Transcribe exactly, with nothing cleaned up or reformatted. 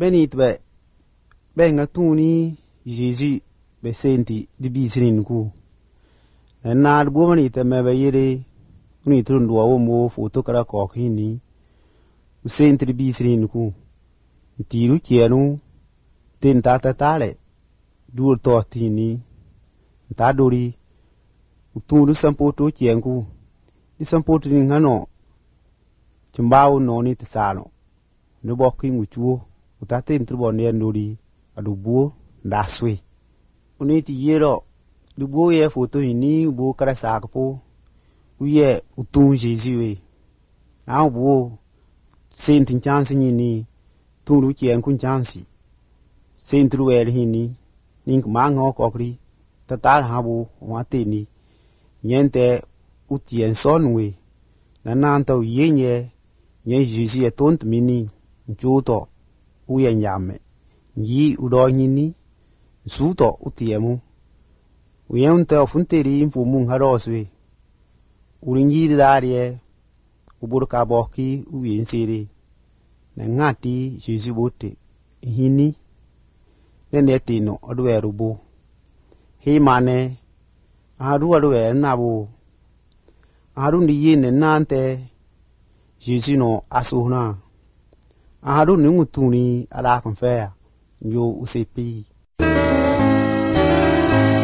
benit be benga tuni Jésus be senti di bisinin ku na bo mani te me be yere ni trundu wa mo foto kara ko kini u senti di bisinin ku tiru kienu ten tata tale dur to tini ta dori u tunu sampoto kienku di sampoto ni ngano chimbawo no ni tsano no bokki nguchuo utate intrubo ne ndori adubuo ndaswe uniti yero dubuo ye foto ini ubo kara sakpo uye utun Jésus na ubo sentin chance ni tunu kien kun chance sentru wer hini ning mango kokri tatal habu wateni nyente utien sonwe na nanto yenye nye Jésus e tont mini nchuto uye nyame yi udo nyini suto utiemu uyente ofunteri imfumu haroswe uringi darie uburka boki uyinsiri na ngati Jésus bote hini nene tino odwerubu himane aru adwe nabu aru ni yine nante Jésus no asuna aru ni mutuni ala konfea yo usepi